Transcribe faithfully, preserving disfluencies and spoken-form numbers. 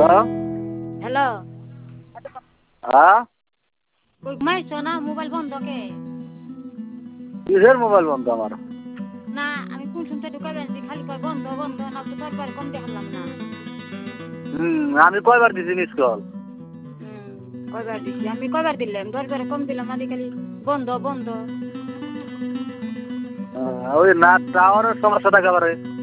hello hello হ্যাঁ কই ঘুমাইছো না মোবাইল বন্ধ কে কিসের মোবাইল বন্ধ আমার না আমি কোন শুনতে ঢুকাই বেড়াচ্ছি খালি কয় বন্ধ বন্ধ না তো একবার কম দেখালাম না হুম আমি কয়বার দিছি মিস কল হুম, কয়বার দিছি আমি কয়বার দিলাম দশবারে কম দিলাম আদি খালি বন্ধ বন্ধ ওই না টাওয়ারের সমস্যা থাকে পারে